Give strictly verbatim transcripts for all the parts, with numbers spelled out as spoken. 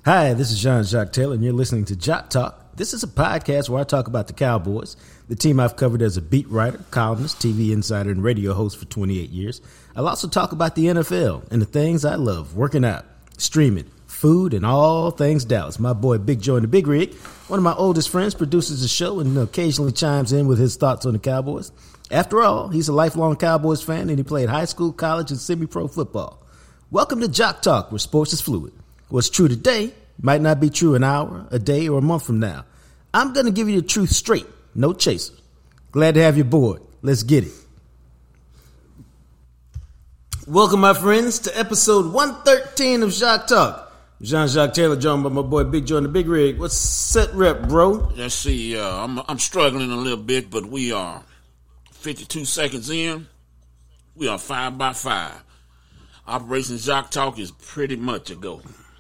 Hi, this is Jean-Jacques Taylor, and you're listening to Jock Talk. This is a podcast where I talk about the Cowboys, the team I've covered as a beat writer, columnist, T V insider, and radio host for twenty-eight years. I'll also talk about the N F L and the things I love, working out, streaming, food, and all things Dallas. My boy Big Joe in the Big Rig, one of my oldest friends, produces the show and occasionally chimes in with his thoughts on the Cowboys. After all, he's a lifelong Cowboys fan, and he played high school, college, and semi-pro football. Welcome to Jock Talk, where sports is fluid. What's true today might not be true an hour, a day, or a month from now. I'm going to give you the truth straight, no chaser. Glad to have you aboard. Let's get it. Welcome, my friends, to episode one thirteen of Jock Talk. Jean-Jacques Taylor, joined by my boy Big Joe in the Big Rig. What's set rep, bro? Let's see. Uh, I'm I'm struggling a little bit, but we are fifty-two seconds in. We are five by five. Operation Jock Talk is pretty much a go.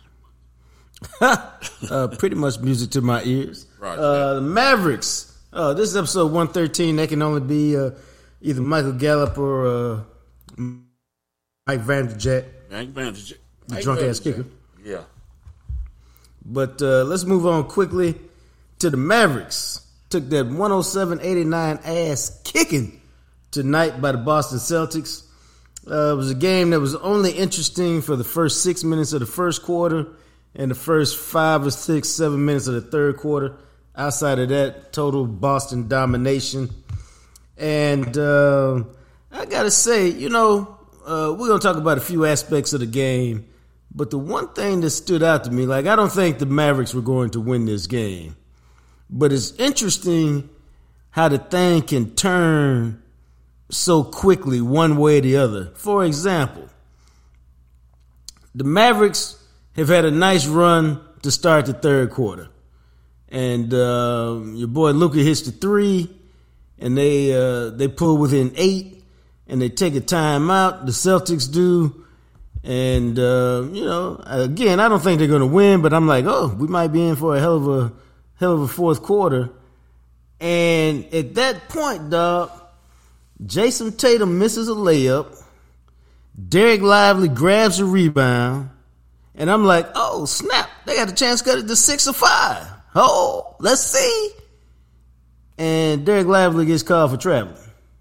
uh, pretty much music to my ears. Right. Uh, the Mavericks. Uh, this is episode one thirteen. That can only be uh, either Michael Gallup or uh, Mike Vanderjagt. Mike Vanderjagt. The drunk-ass kicker. Yeah. But uh, let's move on quickly to the Mavericks. Took that one oh seven eighty-nine ass kicking tonight by the Boston Celtics. Uh, it was a game that was only interesting for the first six minutes of the first quarter and the first five or six, seven minutes of the third quarter. Outside of that, total Boston domination. And uh, I got to say, you know, uh, we're going to talk about a few aspects of the game. But the one thing that stood out to me, like, I don't think the Mavericks were going to win this game. But it's interesting how the thing can turn so quickly one way or the other. For example, the Mavericks have had a nice run to start the third quarter. And uh, your boy Luka hits the three, and they uh, they pull within eight, and they take a timeout. The Celtics do. And, uh, you know, again, I don't think they're going to win, but I'm like, oh, we might be in for a hell of a hell of a fourth quarter. And at that point, dog, Jason Tatum misses a layup. Derek Lively grabs a rebound. And I'm like, oh, snap. They got a chance to cut it to six or five. Oh, let's see. And Derek Lively gets called for traveling.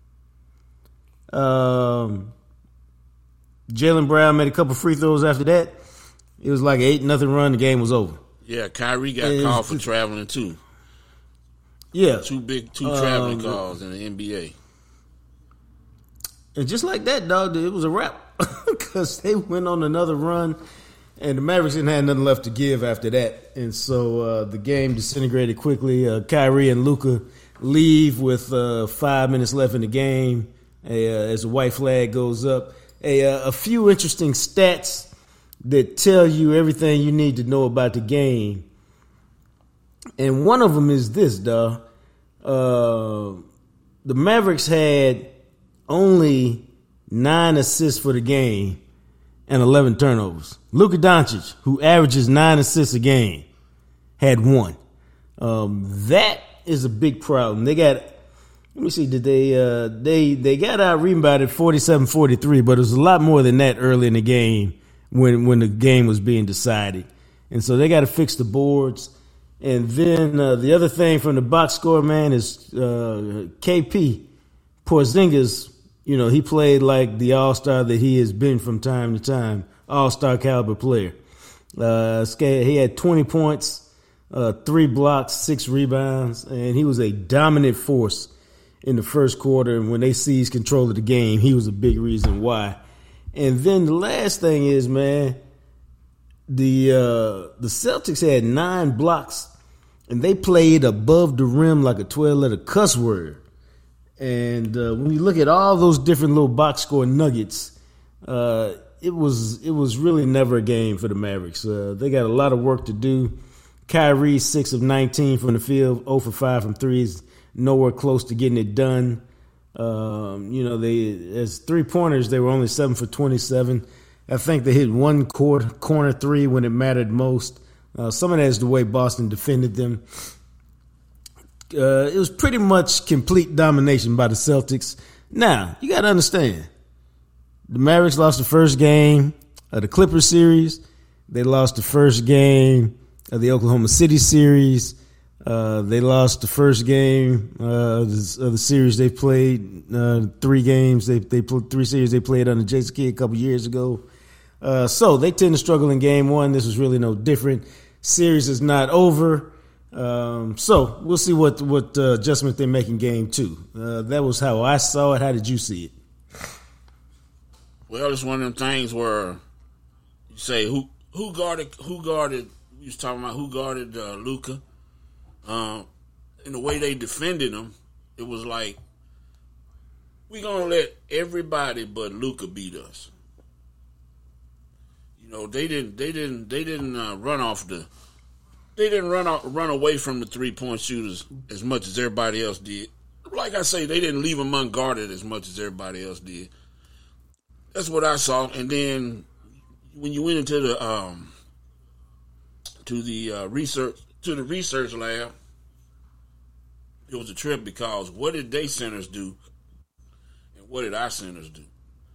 Um, Jaylen Brown made a couple free throws after that. It was like an eight nothing run. The game was over. Yeah, Kyrie got and called for traveling, too. Yeah. Two big, two traveling um, calls in the N B A. And just like that, dog, it was a wrap. Because they went on another run. And the Mavericks didn't have nothing left to give after that. And so uh, the game disintegrated quickly. Uh, Kyrie and Luka leave with uh, five minutes left in the game uh, as the white flag goes up. A, uh, a few interesting stats that tell you everything you need to know about the game. And one of them is this, dawg. Uh, the Mavericks had only nine assists for the game and eleven turnovers. Luka Doncic, who averages nine assists a game, had one. Um, that is a big problem. They got, let me see, did they, uh, they, they got out rebounded forty-seven forty-three, but it was a lot more than that early in the game when, when the game was being decided. And so they got to fix the boards. And then uh, the other thing from the box score, man, is uh, K P Porzingis. You know, he played like the all-star that he has been from time to time, all-star caliber player. Uh, he had twenty points, uh, three blocks, six rebounds, and he was a dominant force in the first quarter. And when they seized control of the game, he was a big reason why. And then the last thing is, man, the uh, the Celtics had nine blocks, and they played above the rim like a twelve-letter cuss word. And uh, when you look at all those different little box score nuggets, uh, it was it was really never a game for the Mavericks. Uh, they got a lot of work to do. Kyrie, six of nineteen from the field, zero for five from threes, nowhere close to getting it done. Um, you know, they as three-pointers, they were only seven for twenty-seven. I think they hit one corner, corner three when it mattered most. Uh, some of that is the way Boston defended them. Uh, it was pretty much complete domination by the Celtics. Now, you got to understand, the Mavericks lost the first game of the Clippers series. They lost the first game of the Oklahoma City series. Uh, they lost the first game uh, of, the, of the series they played. Uh, three games they they played three series they played under Jason Kidd a couple years ago. Uh, so they tend to struggle in game one. This was really no different. Series is not over. Um, so we'll see what what uh, adjustment they make in game two. Uh, that was how I saw it. How did you see it? Well, it's one of them things where you say who who guarded who guarded. We was talking about who guarded uh, Luka. Um, and the way they defended him, it was like we gonna let everybody but Luka beat us. You know, they didn't they didn't they didn't uh, run off the. They didn't run out, run away from the three-point shooters as much as everybody else did. Like I say, they didn't leave them unguarded as much as everybody else did. That's what I saw. And then when you went into the um, to the uh, research to the research lab, it was a trip because what did they centers do, and what did our centers do?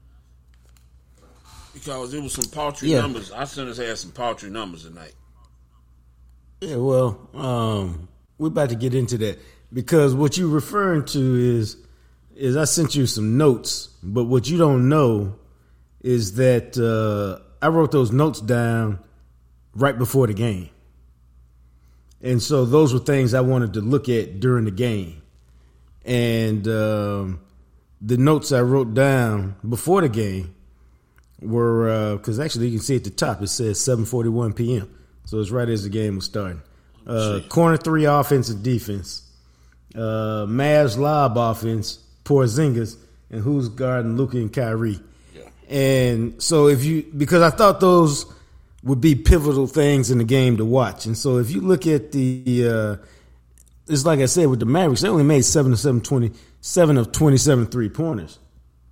Because it was some paltry yeah. numbers. Our centers had some paltry numbers tonight. Yeah, well, um, we're about to get into that because what you're referring to is is I sent you some notes, but what you don't know is that uh, I wrote those notes down right before the game. And so those were things I wanted to look at during the game. And um, the notes I wrote down before the game were, because uh, actually you can see at the top, it says seven forty-one p.m., so it's right as the game was starting. Uh, corner three offense and defense. Uh, Mavs lob offense, Porzingis, and who's guarding Luka and Kyrie. Yeah. And so if you, because I thought those would be pivotal things in the game to watch. And so if you look at the, uh, it's like I said with the Mavericks, they only made seven of seven, twenty, seven of twenty-seven three-pointers.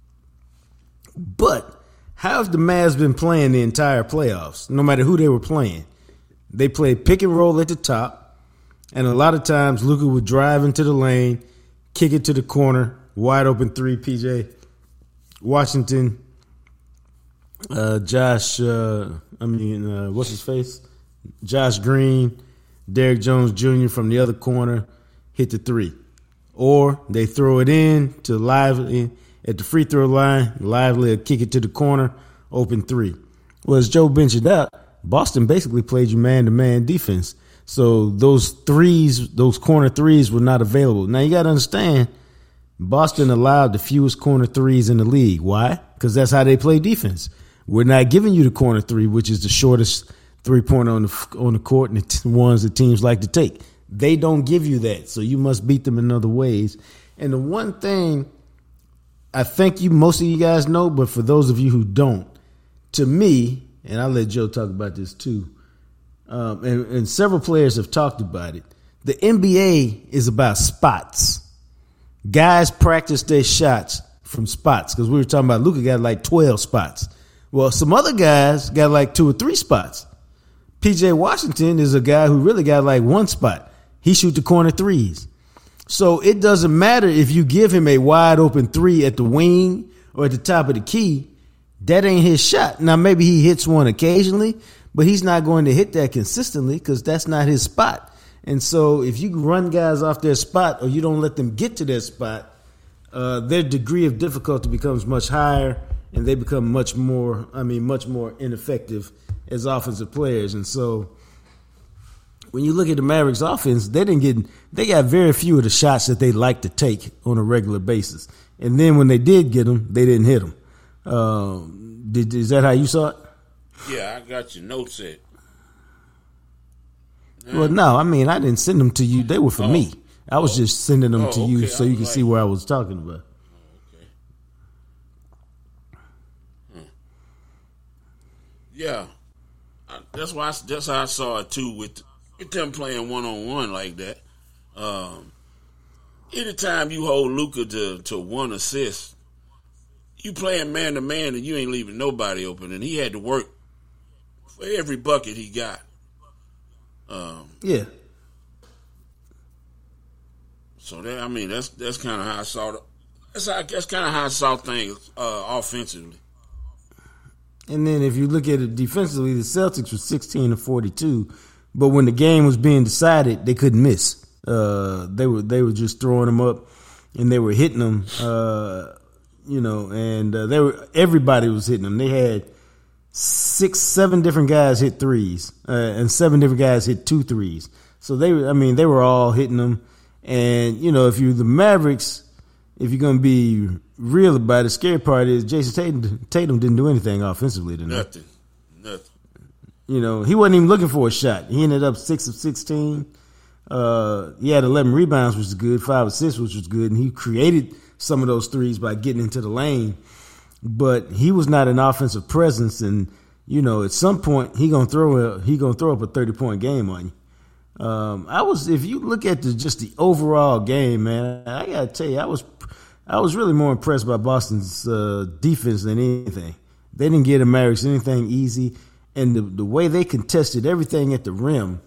But how have the Mavs been playing the entire playoffs, no matter who they were playing? They played pick and roll at the top, and a lot of times Luka would drive into the lane, kick it to the corner, wide open three, P J Washington, uh, Josh, uh, I mean, uh, what's his face? Josh Green, Derrick Jones Junior from the other corner, hit the three. Or they throw it in to Lively at the free throw line, Lively will kick it to the corner, open three. Well, as Joe mentioned out, Boston basically played you man-to-man defense. So those threes, those corner threes were not available. Now, you got to understand, Boston allowed the fewest corner threes in the league. Why? Because that's how they play defense. We're not giving you the corner three, which is the shortest three-pointer on the, on the court and the t- ones that teams like to take. They don't give you that, so you must beat them in other ways. And the one thing I think you most of you guys know, but for those of you who don't, to me, and I'll let Joe talk about this too, um, and, and several players have talked about it, the N B A is about spots. Guys practice their shots from spots because we were talking about Luka got like twelve spots. Well, some other guys got like two or three spots. P J Washington is a guy who really got like one spot. He shoot the corner threes. So it doesn't matter if you give him a wide open three at the wing or at the top of the key. That ain't his shot. Now, maybe he hits one occasionally, but he's not going to hit that consistently because that's not his spot. And so if you run guys off their spot or you don't let them get to their spot, uh, their degree of difficulty becomes much higher and they become much more, I mean, much more ineffective as offensive players. And so when you look at the Mavericks offense, they didn't get, they got very few of the shots that they like to take on a regular basis. And then when they did get them, they didn't hit them. Uh, did, is that how you saw it? Yeah, I got your notes set. Well, no, I mean, I didn't send them to you. They were for oh. me. I was oh. just sending them oh, to you okay. so you can like, see where I was talking about. Okay. Hmm. Yeah, I, that's why. I, that's how I saw it too. With, with them playing one on one like that. Um, anytime you hold Luka to to one assist, you playing man to man and you ain't leaving nobody open. And he had to work for every bucket he got. Um, yeah. So that I mean that's that's kind of how I saw it. That's how, that's kind of how I saw things uh, offensively. And then if you look at it defensively, the Celtics were sixteen to forty-two, but when the game was being decided, they couldn't miss. Uh, they were they were just throwing them up, and they were hitting them. Uh, you know, and uh, they were everybody was hitting them. They had six, seven different guys hit threes, uh, and seven different guys hit two threes. So they, I mean, they were all hitting them. And you know, if you're the Mavericks, if you're gonna be real about it, the scary part is Jason Tatum, Tatum didn't do anything offensively tonight. Nothing, nothing. You know, he wasn't even looking for a shot. He ended up six of sixteen. Uh, he had eleven rebounds, which was good, five assists, which was good, and he created some of those threes by getting into the lane. But he was not an offensive presence, and you know, at some point he gonna throw a, he gonna throw up a thirty point game on you. Um, I was, if you look at the just the overall game, man, I gotta tell you, I was, I was really more impressed by Boston's uh, defense than anything. They didn't give the Mavericks anything easy, and the the way they contested everything at the rim,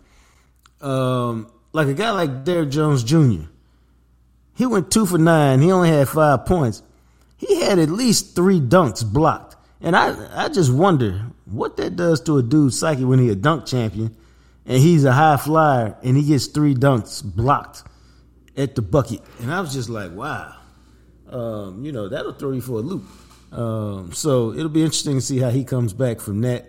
um, like a guy like Derrick Jones Junior, he went two for nine. He only had five points. He had at least three dunks blocked. And I, I just wonder what that does to a dude's psyche when he's a dunk champion and he's a high flyer and he gets three dunks blocked at the bucket. And I was just like, wow. Um, you know, that'll throw you for a loop. Um, so it'll be interesting to see how he comes back from that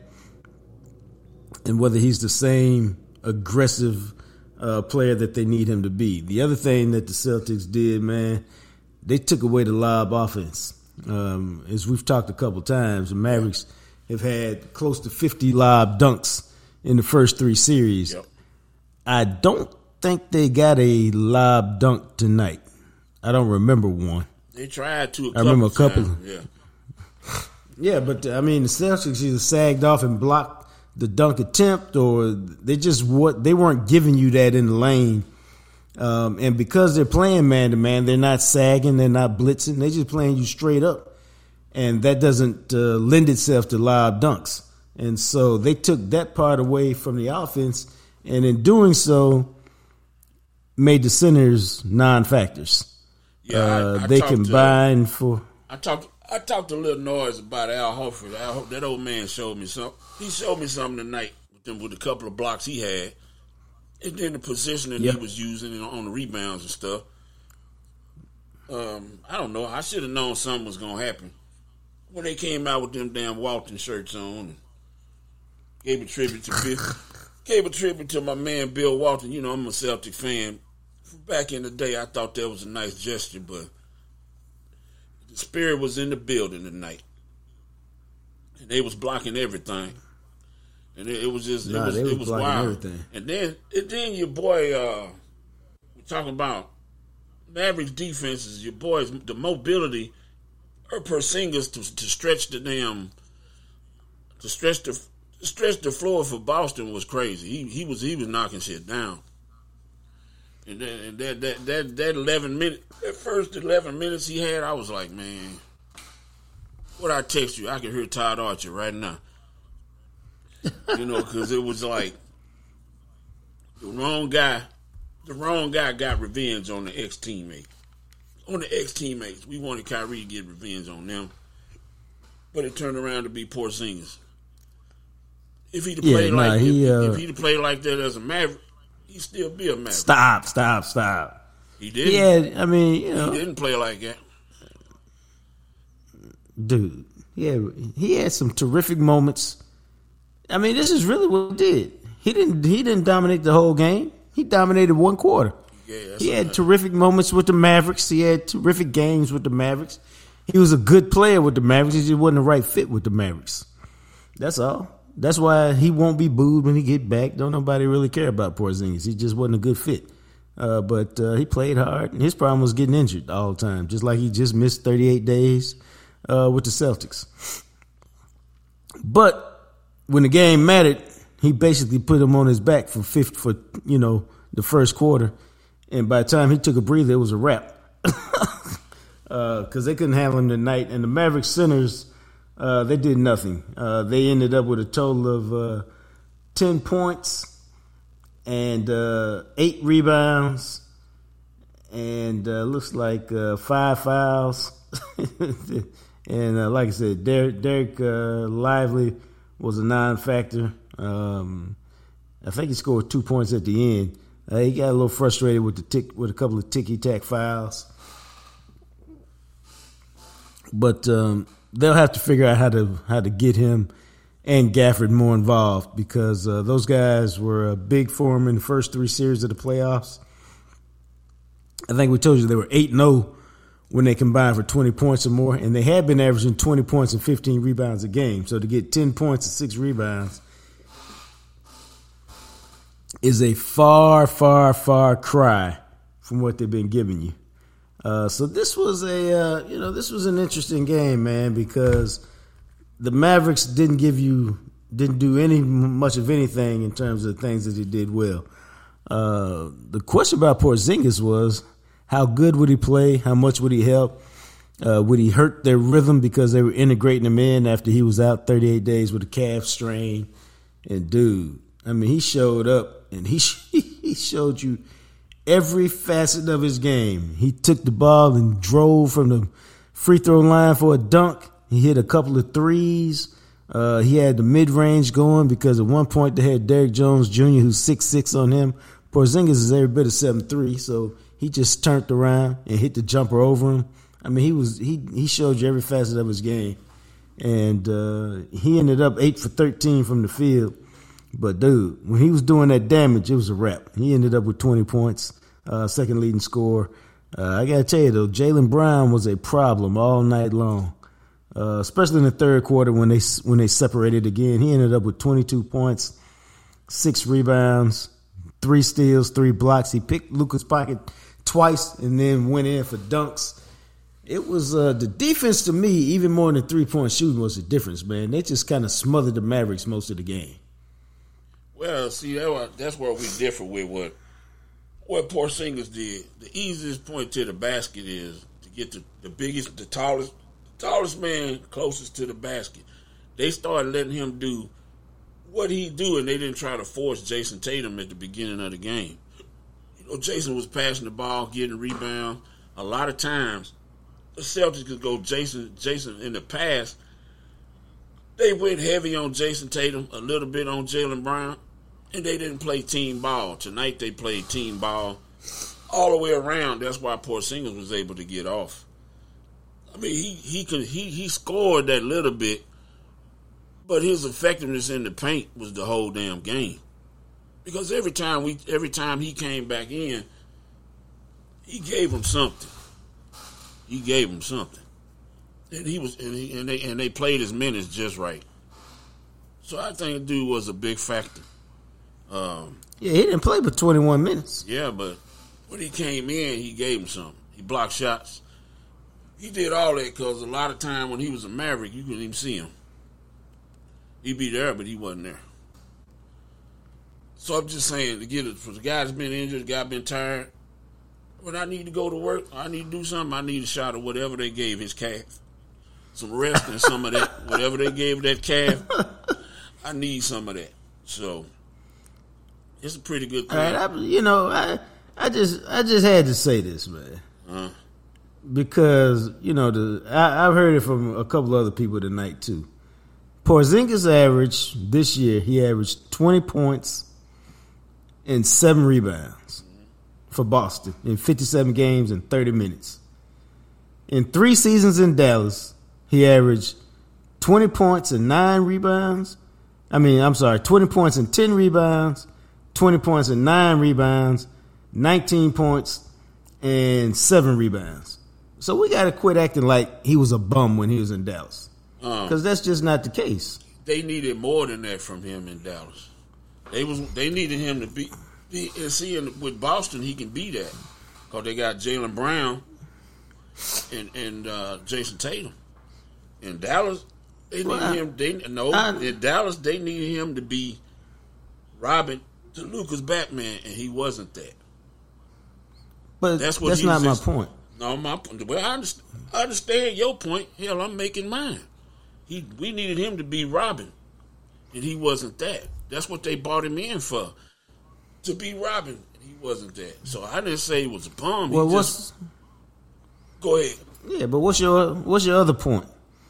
and whether he's the same aggressive uh, player that they need him to be. The other thing that the Celtics did, man, they took away the lob offense. Um, as we've talked a couple times, the Mavericks have had close to fifty lob dunks in the first three series. Yep. I don't think they got a lob dunk tonight. I don't remember one. They tried to. A I remember a couple. Times. Yeah. Yeah, but I mean, the Celtics either sagged off and blocked the dunk attempt, or they just what they weren't giving you that in the lane. Um, and because they're playing man to man, they're not sagging, they're not blitzing, they're just playing you straight up, and that doesn't uh, lend itself to lob dunks. And so they took that part away from the offense, and in doing so, made the centers non-factors. Yeah, uh, I, I they talked combine to, for. I talked. I talked a little noise about Al Horford. Al, that old man showed me something. He showed me something tonight with them with a couple of blocks he had. And then the positioning yep. he was using on the rebounds and stuff. Um, I don't know. I should have known something was going to happen. When they came out with them damn Walton shirts on, and gave a tribute to Bill, gave a tribute to my man Bill Walton. You know, I'm a Celtic fan. Back in the day, I thought that was a nice gesture, but the spirit was in the building tonight. And they was blocking everything. And it, it was just, nah, it was, they was it was blocking wild. everything. And then, and then your boy, uh, we're talking about Mavericks defenses, your boys, the mobility, or Porzingis to, to stretch the damn, to stretch the, to stretch the floor for Boston was crazy. He he was he was knocking shit down. And then and that that that that eleven minute, that first eleven minutes he had, I was like, man, what I text you? I can hear Todd Archer right now. You know, because it was like the wrong guy, the wrong guy got revenge on the ex teammate, on the ex teammates. We wanted Kyrie to get revenge on them, but it turned around to be Porzingis. If he'd Yeah, played nah, like he, if, uh, if he'd played like that as a Maverick, he'd still be a Maverick. Stop, stop, stop. He didn't. Yeah, I mean, you know, He didn't play like that. dude. Yeah, he had some terrific moments. I mean, this is really what he did. He didn't. He didn't dominate the whole game. He dominated one quarter. Yeah, he had right. terrific moments with the Mavericks. He had terrific games with the Mavericks. He was a good player with the Mavericks. He just wasn't the right fit with the Mavericks. That's all. That's why he won't be booed when he get back. Don't nobody really care about Porzingis. He just wasn't a good fit. Uh, but uh, he played hard. And his problem was getting injured all the time, just like he just missed thirty-eight days uh, with the Celtics. But when the game mattered, he basically put him on his back for fifth for you know the first quarter, and by the time he took a breather, it was a wrap. Because uh, they couldn't handle him tonight, and the Mavericks centers uh, they did nothing. Uh, they ended up with a total of uh, ten points and uh, eight rebounds, and uh, looks like uh, five fouls. And uh, like I said, Derek, Derek uh, Lively was a non-factor. Um, I think he scored two points at the end. Uh, he got a little frustrated with the tick, with a couple of ticky-tack fouls. But um, they'll have to figure out how to how to get him and Gafford more involved, because uh, those guys were uh, big for him in the first three series of the playoffs. I think we told you they were eight and oh when they combined for twenty points or more, and they had been averaging twenty points and fifteen rebounds a game. So to get ten points and six rebounds is a far, far, far cry from what they've been giving you. Uh, so this was a, uh, you know, this was an interesting game, man, because the Mavericks didn't give you, didn't do any much of anything in terms of things that he did well. Uh, the question about Porzingis was, how good would he play? How much would he help? Uh, would he hurt their rhythm because they were integrating him in after he was out thirty-eight days with a calf strain? And dude, I mean, he showed up and he he showed you every facet of his game. He took the ball and drove from the free throw line for a dunk. He hit a couple of threes. Uh, he had the mid-range going because at one point they had Derrick Jones Junior, who's six six on him. Porzingis is every bit of seven three, so he just turned around and hit the jumper over him. I mean, he was he he showed you every facet of his game. And uh, he ended up eight for thirteen from the field. But, dude, when he was doing that damage, it was a wrap. He ended up with twenty points, uh, second leading scorer. Uh, I got to tell you, though, Jaylen Brown was a problem all night long, uh, especially in the third quarter when they when they separated again. He ended up with twenty-two points, six rebounds, three steals, three blocks. He picked Luka's pocket twice and then went in for dunks. It was uh, the defense to me, even more than three-point shooting, was the difference, man. They just kind of smothered the Mavericks most of the game. Well, see, that, that's where we differ with what what Porzingis did. The easiest point to the basket is to get the, the biggest, the tallest, the tallest man closest to the basket. They started letting him do what he do, and they didn't try to force Jason Tatum at the beginning of the game. You know, Jason was passing the ball, getting rebound. A lot of times, the Celtics could go Jason. Jason in the past, they went heavy on Jason Tatum, a little bit on Jaylen Brown, and they didn't play team ball. Tonight they played team ball all the way around. That's why Porzingis was able to get off. I mean, he he could he he scored that little bit, but his effectiveness in the paint was the whole damn game. Because every time we every time he came back in, he gave him something. He gave him something, and he was and, he, and they and they played his minutes just right. So I think the dude was a big factor. Um, yeah, he didn't play but twenty-one minutes. Yeah, but when he came in, he gave him something. He blocked shots. He did all that because a lot of time when he was a Maverick, you couldn't even see him. He'd be there, but he wasn't there. So I'm just saying, to get it for the guy that's been injured, the guy been tired. When I need to go to work, I need to do something, I need a shot of whatever they gave his calf. Some rest and some of that. Whatever they gave that calf, I need some of that. So it's a pretty good thing. All right, I, you know, I I just I just had to say this, man. Uh, because, you know, the I, I've heard it from a couple other people tonight, too. Porzingis average this year, he averaged twenty points and seven rebounds for Boston in fifty-seven games and thirty minutes. In three seasons in Dallas, he averaged twenty points and nine rebounds. I mean, I'm sorry, twenty points and ten rebounds, twenty points and nine rebounds, nineteen points and seven rebounds. So we got to quit acting like he was a bum when he was in Dallas. Because um, that's just not the case. They needed more than that from him in Dallas. They was they needed him to be, be and see, with Boston, he can be that. Because they got Jaylen Brown and, and uh, Jason Tatum. In Dallas, they needed well, him. They no I, in Dallas they needed him to be Robin to Luka's Batman, and he wasn't that. But that's what that's not my point. No, my point. Well, I understand, I understand your point. Hell, I'm making mine. He we needed him to be Robin, and he wasn't that. That's what they brought him in for, to be Robin. He wasn't that. So I didn't say he was a bum. Well, he what's just, go ahead. Yeah, but what's your what's your other point?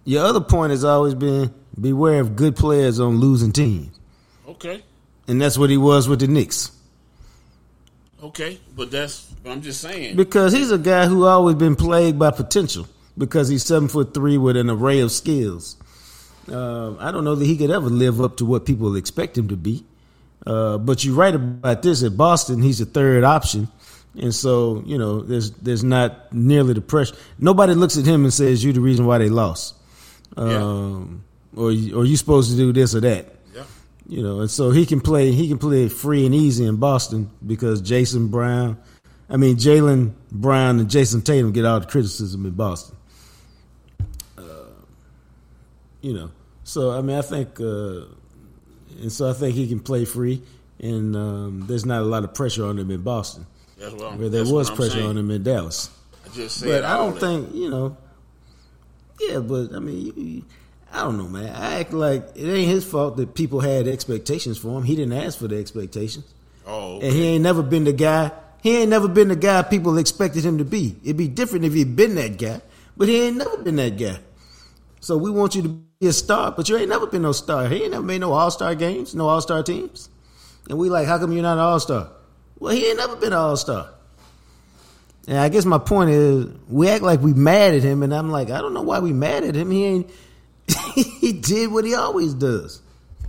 your other point has always been beware of good players on losing teams. Okay. And that's what he was with the Knicks. Okay, but that's I'm just saying. Because he's a guy who always been plagued by potential because he's seven foot three with an array of skills. Uh, I don't know that he could ever live up to what people expect him to be. Uh, but you're right about this. At Boston, he's a third option. And so, you know, there's there's not nearly the pressure. Nobody looks at him and says, you're the reason why they lost. Um, yeah. Or, or you supposed to do this or that. Yeah. You know, and so he can play he can play free and easy in Boston because Jason Brown, I mean, Jaylen Brown and Jason Tatum get all the criticism in Boston. Uh, you know, so, I mean, I think, uh, and so I think he can play free, and um, there's not a lot of pressure on him in Boston. That's what I'm, where there that's was what I'm pressure saying. on him in Dallas. I just said But I don't that. think, you know, yeah, but I mean, you, I don't know, man. I act like it ain't his fault that people had expectations for him. He didn't ask for the expectations. Oh, okay. And he ain't never been the guy. He ain't never been the guy people expected him to be. It'd be different if he'd been that guy, but he ain't never been that guy. So we want you to be a star, but you ain't never been no star. He ain't never made no all-star games, no all-star teams. And we like, how come you're not an all-star? Well, he ain't never been an all-star. And I guess my point is, we act like we mad at him, and I'm like, I don't know why we mad at him. He ain't. He did what he always does.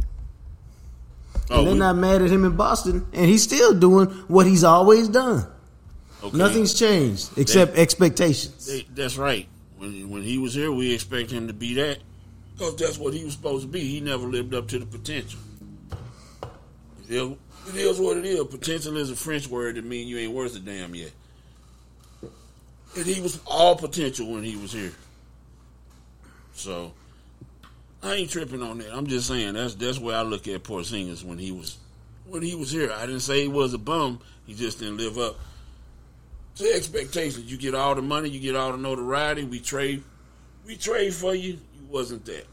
Oh, and they're we, not mad at him in Boston, and he's still doing what he's always done. okay. Nothing's changed except They- expectations. They, that's right. When when he was here, we expect him to be that because that's what he was supposed to be. He never lived up to the potential. It is, it is what it is. Potential is a French word that means you ain't worth a damn yet. And he was all potential when he was here. So I ain't tripping on that. I'm just saying that's that's where I look at Porzingis when he was when he was here. I didn't say he was a bum. He just didn't live up to expectations. You get all the money, you get all the notoriety. We trade, we trade for you. You wasn't that.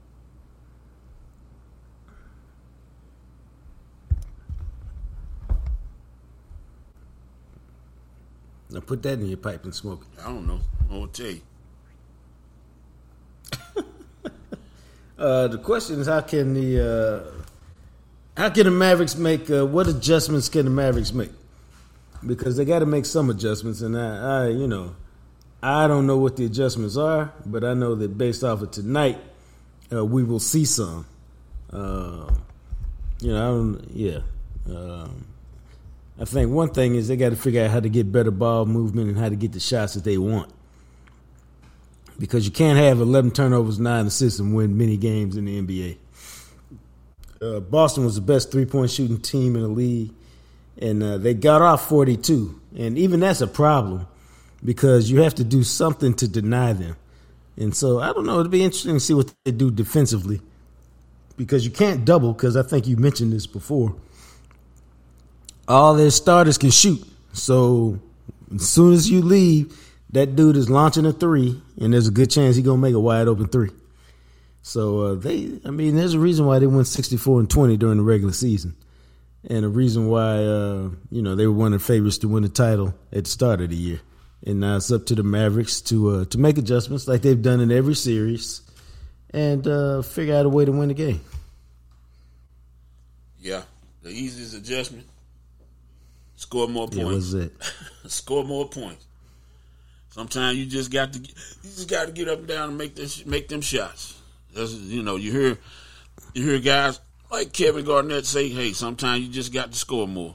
Now put that in your pipe and smoke it. I don't know. I will tell you. Uh, the question is, how can the uh, how can the Mavericks make uh, what adjustments can the Mavericks make? Because they got to make some adjustments, and I, I, you know, I don't know what the adjustments are, but I know that based off of tonight, uh, we will see some. Uh, you know, I don't, yeah. Um, I think one thing is they got to figure out how to get better ball movement and how to get the shots that they want. Because you can't have eleven turnovers, nine assists, and win many games in the N B A. Uh, Boston was the best three-point shooting team in the league, and uh, they got off forty-two. And even that's a problem because you have to do something to deny them. And so, I don't know, it'll be interesting to see what they do defensively because you can't double, because I think you mentioned this before. All their starters can shoot. So, as soon as you leave, that dude is launching a three, and there's a good chance he's going to make a wide open three. So, uh, they, I mean, there's a reason why they went sixty-four and twenty during the regular season. And a reason why, uh, you know, they were one of the favorites to win the title at the start of the year. And now it's up to the Mavericks to uh, to make adjustments like they've done in every series and uh, figure out a way to win the game. Yeah, the easiest adjustment: score more points. Yeah, what's that? Score more points. Sometimes you just got to you just got to get up and down and make this make them shots. That's, you know, you hear you hear guys like Kevin Garnett say, "Hey, sometimes you just got to score more."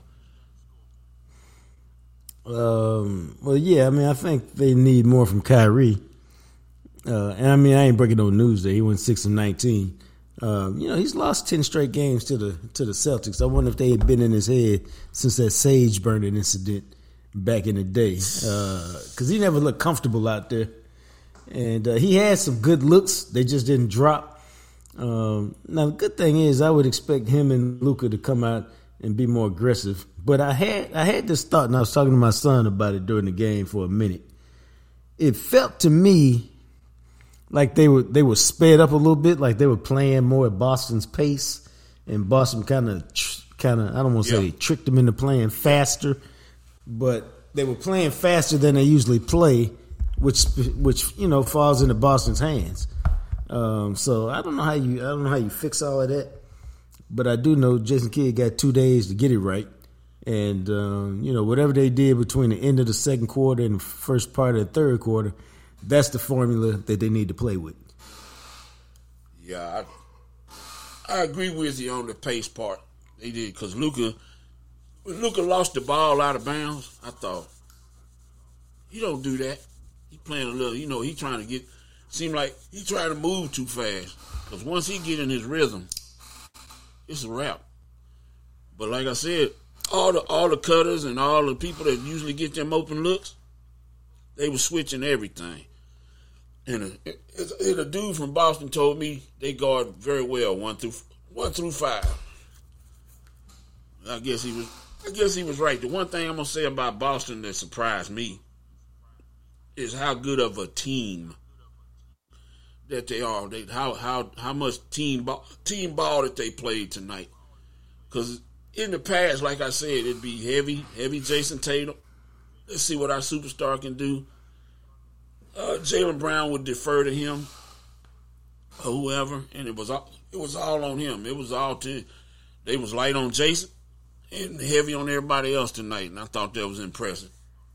Um, well, yeah, I mean, I think they need more from Kyrie. Uh, and I mean, I ain't breaking no news there. He went six and nineteen. Um, you know, he's lost ten straight games to the to the Celtics. I wonder if they had been in his head since that sage burning incident back in the day, because uh, he never looked comfortable out there. And uh, he had some good looks; they just didn't drop. Um, now, the good thing is, I would expect him and Luka to come out and be more aggressive. But I had I had this thought, and I was talking to my son about it during the game for a minute. It felt to me like they were they were sped up a little bit, like they were playing more at Boston's pace, and Boston kind of kind of I don't want to yeah. say they tricked them into playing faster, but they were playing faster than they usually play, which which you know falls into Boston's hands. Um, so I don't know how you I don't know how you fix all of that, but I do know Jason Kidd got two days to get it right, and um, you know whatever they did between the end of the second quarter and the first part of the third quarter, that's the formula that they need to play with. Yeah, I, I agree with you on the pace part. They did because Luka, when Luka lost the ball out of bounds, I thought he don't do that. He playing a little, you know, he trying to get. Seemed like he trying to move too fast. Because once he get in his rhythm, it's a wrap. But like I said, all the all the cutters and all the people that usually get them open looks, they were switching everything. And a, and a dude from Boston told me they guard very well one through one through five. I guess he was. I guess he was right. The one thing I'm gonna say about Boston that surprised me is how good of a team that they are. They how how how much team ball, team ball that they played tonight. Because in the past, like I said, it'd be heavy, heavy Jason Tatum. Let's see what our superstar can do. Uh, Jaylen Brown would defer to him or whoever, and it was all, it was all on him. It was all to they was light on Jason and heavy on everybody else tonight, and I thought that was impressive.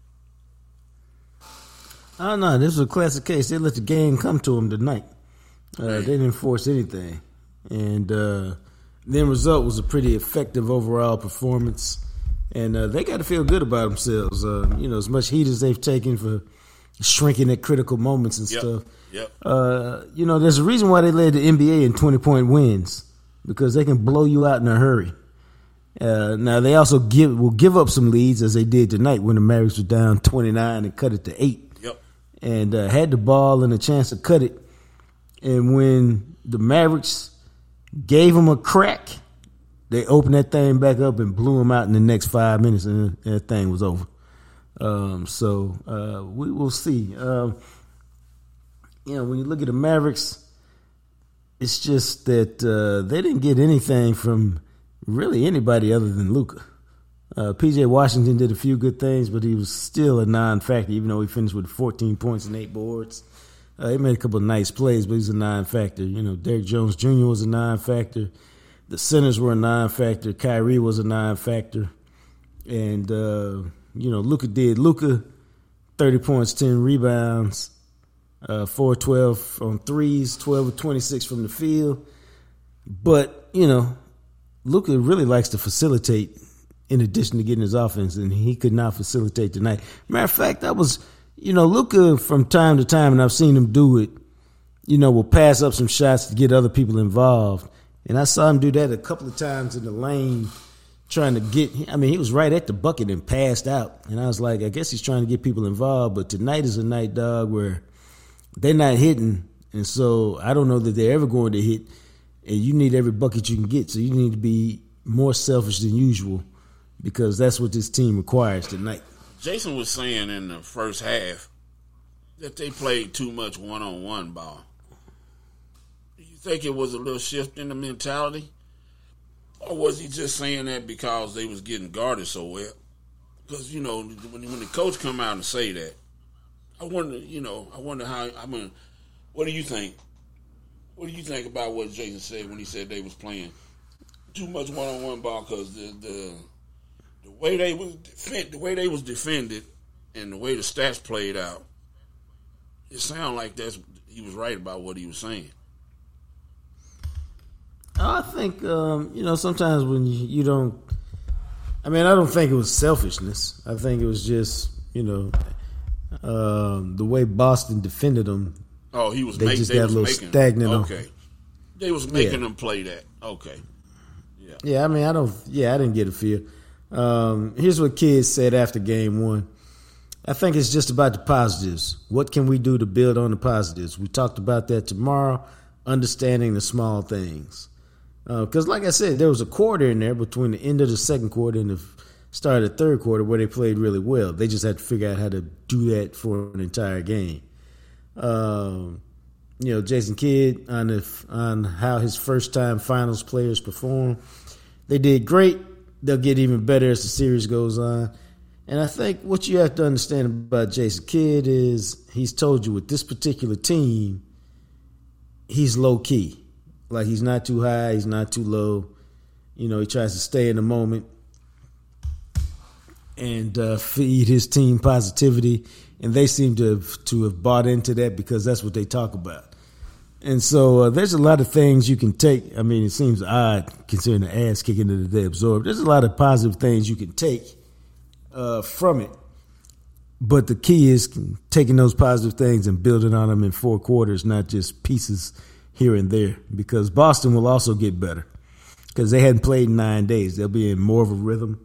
I don't know. This was a classic case. They let the game come to them tonight. Uh, they didn't force anything, and uh, the end result was a pretty effective overall performance. And uh, they got to feel good about themselves. Uh, you know, as much heat as they've taken for shrinking at critical moments and yep. stuff. Yep. Uh, you know, there's a reason why they led the N B A in twenty-point wins, because they can blow you out in a hurry. Uh, now, they also give will give up some leads, as they did tonight when the Mavericks were down twenty-nine and cut it to eight. Yep. And uh, had the ball and a chance to cut it. And when the Mavericks gave them a crack, they opened that thing back up and blew them out in the next five minutes, and that thing was over. Um, so uh, we will see. Um, you know, when you look at the Mavericks, it's just that uh, they didn't get anything from really anybody other than Luka. Uh, P J Washington did a few good things, but he was still a non-factor, even though he finished with fourteen points and eight boards. Uh, he made a couple of nice plays, but he's a non-factor. You know, Derrick Jones Junior was a non-factor. The centers were a non-factor. Kyrie was a non-factor. And, uh, you know, Luka did. Luka, thirty points, ten rebounds, uh, four twelve on threes, twelve of twenty-six from the field. But, you know, Luka really likes to facilitate in addition to getting his offense, and he could not facilitate tonight. Matter of fact, that was, you know, Luka from time to time, and I've seen him do it, you know, will pass up some shots to get other people involved. And I saw him do that a couple of times in the lane, trying to get, I mean, he was right at the bucket and passed out. And I was like, I guess he's trying to get people involved. But tonight is a night, dog, where they're not hitting. And so I don't know that they're ever going to hit. And you need every bucket you can get. So you need to be more selfish than usual, because that's what this team requires tonight. Jason was saying in the first half that they played too much one-on-one ball. Do you think it was a little shift in the mentality? Or was he just saying that because they was getting guarded so well? Because, you know, when, when the coach come out and say that, I wonder, you know, I wonder how, I mean, what do you think? What do you think about what Jason said when he said they was playing too much one-on-one ball? Because the, the the way they was defend, the way they was defended and the way the stats played out, it sounded like that's he was right about what he was saying. I think, um, you know, sometimes when you, you don't, I mean, I don't think it was selfishness. I think it was just, you know, um, the way Boston defended them. Oh, he was they make, just they got was a little making, stagnant. Okay. On. They was making Yeah. them play that. Okay. Yeah. Yeah, I mean, I don't, yeah, I didn't get a feel. Um, here's what Kidd said after game one. I think it's just about the positives. What can we do to build on the positives? We talked about that tomorrow, understanding the small things. Because, uh, like I said, there was a quarter in there between the end of the second quarter and the start of the third quarter where they played really well. They just had to figure out how to do that for an entire game. Um, you know, Jason Kidd on the, on how his first-time finals players perform. They did great. They'll get even better as the series goes on. And I think what you have to understand about Jason Kidd is he's told you with this particular team, he's low key. Like, he's not too high, he's not too low. You know, he tries to stay in the moment and uh, feed his team positivity. And they seem to have, to have bought into that because that's what they talk about. And so uh, there's a lot of things you can take. I mean, it seems odd considering the ass kicking that they absorbed. There's a lot of positive things you can take uh, from it. But the key is taking those positive things and building on them in four quarters, not just pieces here and there. Because Boston will also get better because they hadn't played in nine days. They'll be in more of a rhythm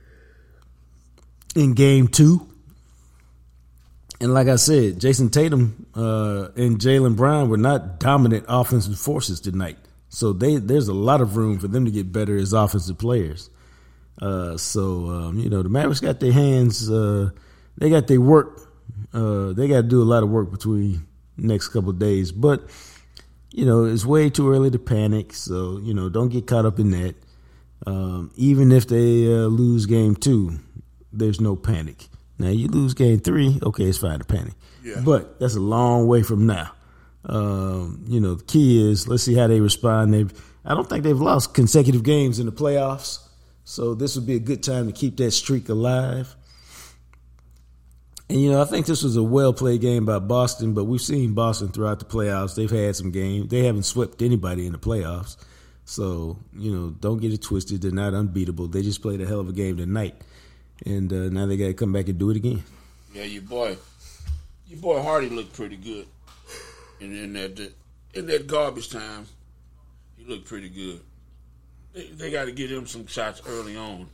in game two. And like I said, Jason Tatum uh, and Jaylen Brown were not dominant offensive forces tonight. So they, there's a lot of room for them to get better as offensive players. Uh, so, um, you know, the Mavericks got their hands, uh, they got their work. Uh, they got to do a lot of work between next couple of days. But, you know, it's way too early to panic. So, you know, don't get caught up in that. Um, even if they uh, lose game two, there's no panic. Now, you lose game three, okay, it's fine to panic. Yeah. But that's a long way from now. Um, you know, the key is let's see how they respond. They've, I don't think they've lost consecutive games in the playoffs, so this would be a good time to keep that streak alive. And, you know, I think this was a well-played game by Boston, but we've seen Boston throughout the playoffs. They've had some games. They haven't swept anybody in the playoffs. So, you know, don't get it twisted. They're not unbeatable. They just played a hell of a game tonight. And uh, now they got to come back and do it again. Yeah, your boy, your boy Hardy looked pretty good. And in that in that garbage time, he looked pretty good. They, they got to get him some shots early on.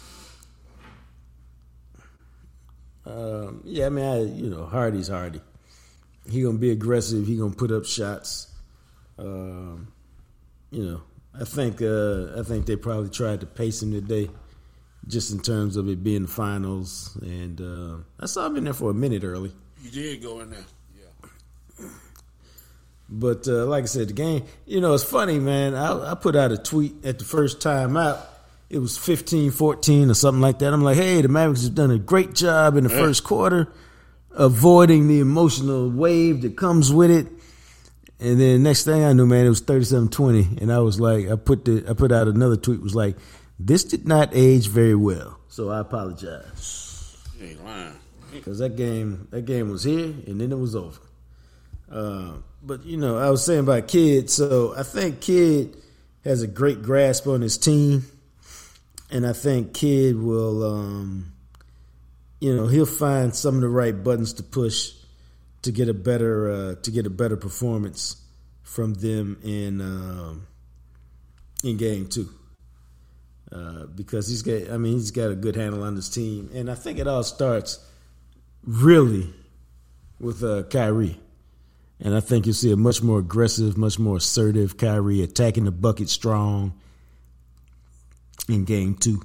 Um, yeah, I mean, I, you know, Hardy's Hardy. He gonna be aggressive. He gonna put up shots. Um, you know, I think uh, I think they probably tried to pace him today. Just in terms of it being the finals. And uh, I saw him in there for a minute early. You did go in there, yeah. But uh, like I said, the game, you know, it's funny, man. I, I put out a tweet at the first time out. It was fifteen fourteen or something like that. I'm like, hey, the Mavericks have done a great job in the yeah. first quarter, avoiding the emotional wave that comes with it. And then next thing I knew, man, it was thirty-seven twenty. And I was like, I put the, I put out another tweet, was like, this did not age very well, so I apologize. You ain't lying. Because that game, that game was here, and then it was over. Uh, but, you know, I was saying about Kidd, so I think Kidd has a great grasp on his team, and I think Kidd will, um, you know, he'll find some of the right buttons to push to get a better, uh, to get a better performance from them in um, in game two. Uh, because he's got, I mean, he's got a good handle on his team, and I think it all starts really with uh, Kyrie, and I think you'll see a much more aggressive, much more assertive Kyrie attacking the bucket strong in game two.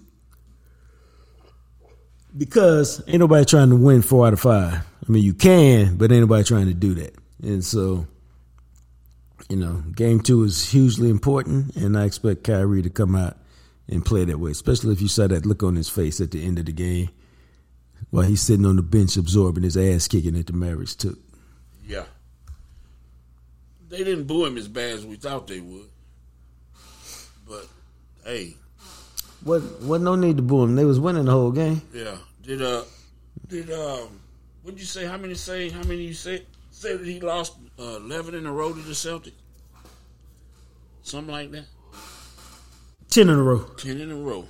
Because ain't nobody trying to win four out of five. I mean, you can, but ain't nobody trying to do that, and so you know, game two is hugely important, and I expect Kyrie to come out and play that way, especially if you saw that look on his face at the end of the game while he's sitting on the bench absorbing his ass kicking that the Mavericks took. Yeah. They didn't boo him as bad as we thought they would. But, hey. What, what no need to boo him. They was winning the whole game. Yeah. Did, uh, did, um, what did you say? How many say? How many you say? Say that he lost uh, eleven in a row to the Celtics? Something like that? Ten in a row. Ten in a row.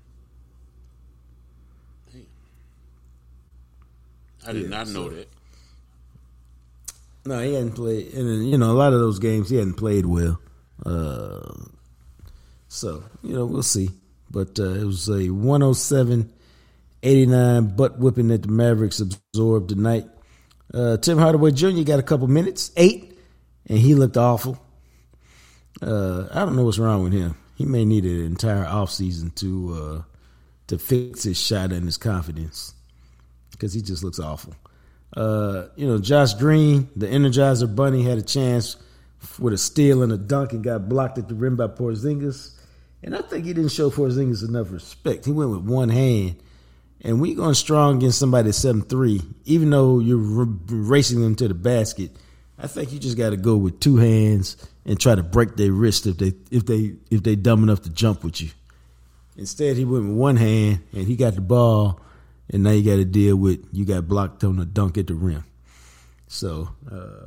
Hey. I did yeah, not know so. that. No, he hadn't played. And, you know, a lot of those games he hadn't played well. Uh, so, you know, we'll see. But uh, it was a one oh seven eighty-nine butt whipping that the Mavericks absorbed tonight. Uh, Tim Hardaway Junior got a couple minutes, eight, and he looked awful. Uh, I don't know what's wrong with him. He may need an entire offseason to uh, to fix his shot and his confidence because he just looks awful. Uh, you know, Josh Green, the Energizer Bunny, had a chance with a steal and a dunk and got blocked at the rim by Porzingis. And I think he didn't show Porzingis enough respect. He went with one hand. And when you're going strong against somebody at seven three, even though you're r- racing them to the basket, I think you just got to go with two hands and try to break their wrist if they if they if they dumb enough to jump with you. Instead, he went with one hand and he got the ball, and now you got to deal with you got blocked on the dunk at the rim. So uh,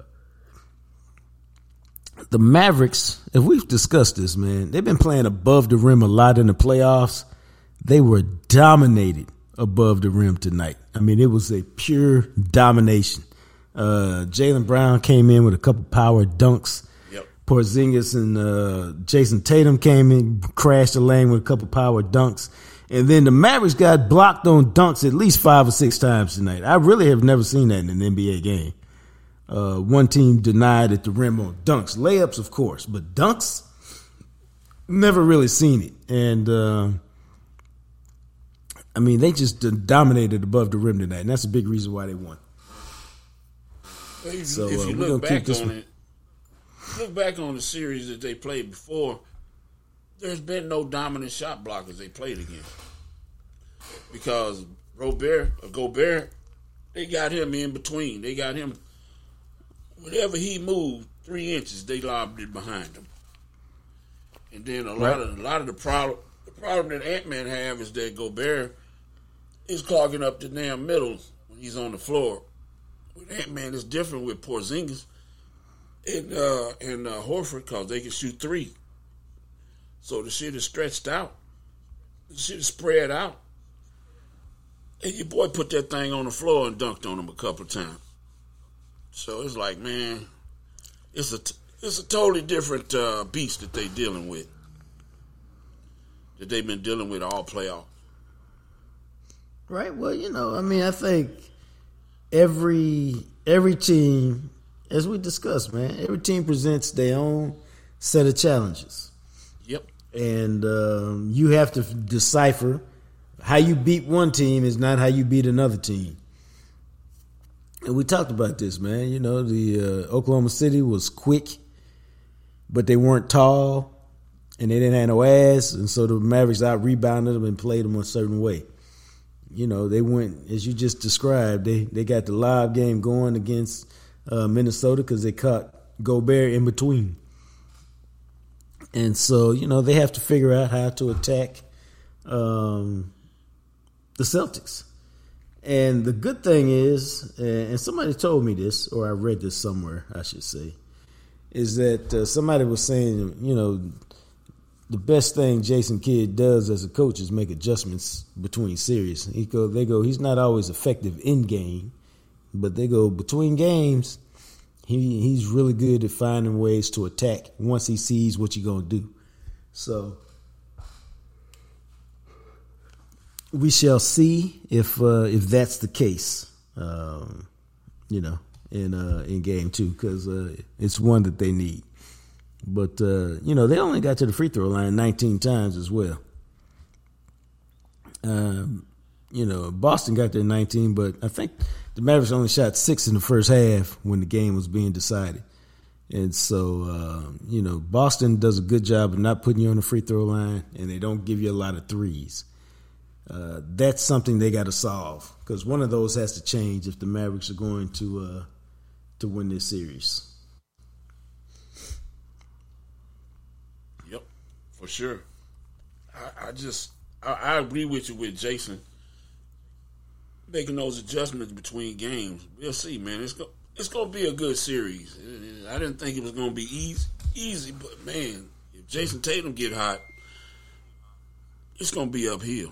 the Mavericks, if we've discussed this, man, they've been playing above the rim a lot in the playoffs. They were dominated above the rim tonight. I mean, it was a pure domination. Uh, Jaylen Brown came in with a couple power dunks. Yep. Porzingis and uh, Jason Tatum came in, crashed the lane with a couple power dunks. And then the Mavericks got blocked on dunks at least five or six times tonight. I really have never seen that in an N B A game. Uh, one team denied at the rim on dunks. Layups, of course, but dunks, never really seen it. And, uh, I mean, they just dominated above the rim tonight, and that's a big reason why they won. If, so, if uh, you look back on it, look back on the series that they played before, there's been no dominant shot blockers they played against. Because Robert, or Gobert, they got him in between. They got him, whenever he moved three inches, they lobbed it behind him. And then a lot right. of a lot of the problem, the problem that Ant-Man have is that Gobert is clogging up the damn middle when he's on the floor. With Ant-Man, it's different with Porzingis and uh, and uh, Horford because they can shoot three. So the shit is stretched out. The shit is spread out. And your boy put that thing on the floor and dunked on him a couple of times. So it's like, man, it's a, it's a totally different uh, beast that they dealing with. That they've been dealing with all playoff. Right. Well, you know, I mean, I think every every team, as we discussed, man, every team presents their own set of challenges. Yep. And um, you have to decipher how you beat one team is not how you beat another team. And we talked about this, man. You know, the uh, Oklahoma City was quick, but they weren't tall, and they didn't have no ass, and so the Mavericks out-rebounded them and played them a certain way. You know, they went, as you just described, they, they got the live game going against uh, Minnesota because they caught Gobert in between. And so, you know, they have to figure out how to attack um, the Celtics. And the good thing is, and somebody told me this, or I read this somewhere, I should say, is that uh, somebody was saying, you know, the best thing Jason Kidd does as a coach is make adjustments between series. He go, they go, he's not always effective in game, but they go between games. He he's really good at finding ways to attack once he sees what you're gonna do. So we shall see if uh, if that's the case. Um, you know, in uh, in game two, because uh, it's one that they need. But, uh, you know, they only got to the free throw line nineteen times as well. Um, you know, Boston got there nineteen, but I think the Mavericks only shot six in the first half when the game was being decided. And so, uh, you know, Boston does a good job of not putting you on the free throw line, and they don't give you a lot of threes. Uh, that's something they got to solve, because one of those has to change if the Mavericks are going to uh, to win this series. For sure. I, I just, I, I agree with you with Jason. Making those adjustments between games. We'll see, man. It's go, it's going to be a good series. I didn't think it was going to be easy, easy, but, man, if Jason Tatum get hot, it's going to be uphill.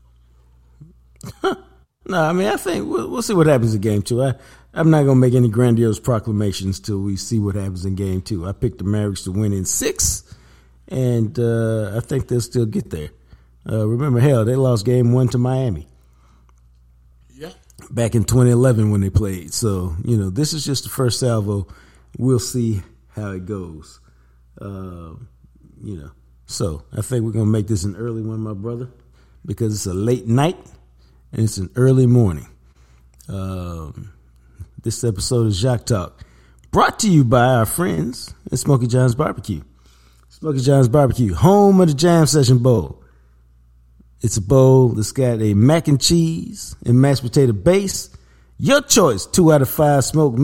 No, I mean, I think we'll, we'll see what happens in game two. I, I'm not going to make any grandiose proclamations till we see what happens in game two. I picked the Mavericks to win in six. And uh, I think they'll still get there. Uh, remember, hell, they lost game one to Miami. Yeah. Back in twenty eleven when they played. So, you know, this is just the first salvo. We'll see how it goes. Uh, you know, so I think we're going to make this an early one, my brother, because it's a late night and it's an early morning. Um, this episode of Jacques Talk brought to you by our friends at Smokey John's Barbecue. Smokey John's Barbecue, home of the Jam Session Bowl. It's a bowl that's got a mac and cheese and mashed potato base. Your choice, two out of five smoked meats,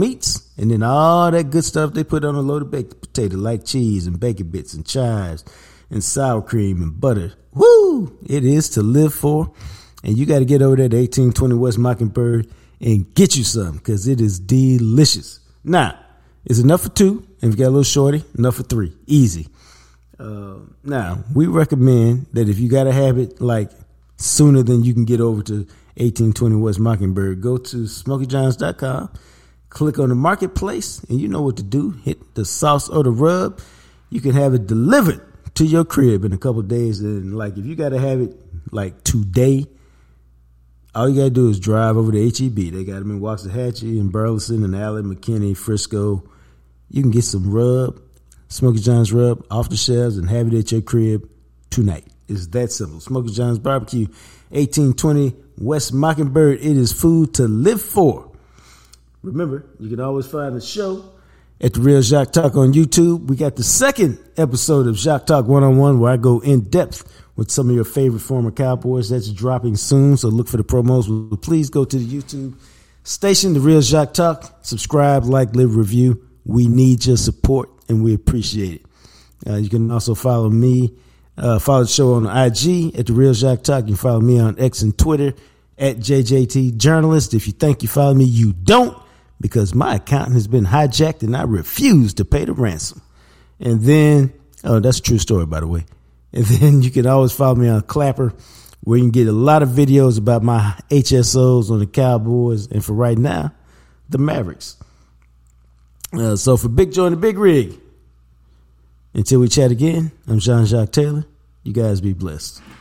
and then all that good stuff they put on a loaded baked potato, like cheese and bacon bits and chives and sour cream and butter. Woo! It is to live for. And you got to get over there to eighteen twenty West Mockingbird and get you some, because it is delicious. Now, it's enough for two. And if you got a little shorty, enough for three. Easy. Uh, now, we recommend that if you got to have it like sooner than you can get over to eighteen twenty West Mockingbird, go to smoky johns dot com, click on the marketplace, and you know what to do. Hit the sauce or the rub. You can have it delivered to your crib in a couple of days. And like, if you got to have it like today, all you got to do is drive over to H E B. They got them in Waxahachie and Burleson and Allen, McKinney, Frisco. You can get some rub, Smoky John's rub, off the shelves and have it at your crib tonight. It's that simple. Smoky John's Barbecue, eighteen twenty West Mockingbird. It is food to live for. Remember, you can always find the show at The Real Jacques Talk on YouTube. We got the second episode of Jacques Talk one-on-one where I go in depth with some of your favorite former Cowboys. That's dropping soon, so look for the promos. Please go to the YouTube station, The Real Jacques Talk. Subscribe, like, live, review. We need your support, and we appreciate it. Uh, you can also follow me, uh, follow the show on I G at The Real Jacques Talk. You can follow me on X and Twitter at J J T Journalist. If you think you follow me, you don't, because my account has been hijacked and I refuse to pay the ransom. And then, oh, that's a true story, by the way. And then you can always follow me on Clapper, where you can get a lot of videos about my H S Os on the Cowboys, and for right now, the Mavericks. Uh, so for Big Joe and the Big Rig, until we chat again, I'm Jean-Jacques Taylor. You guys be blessed.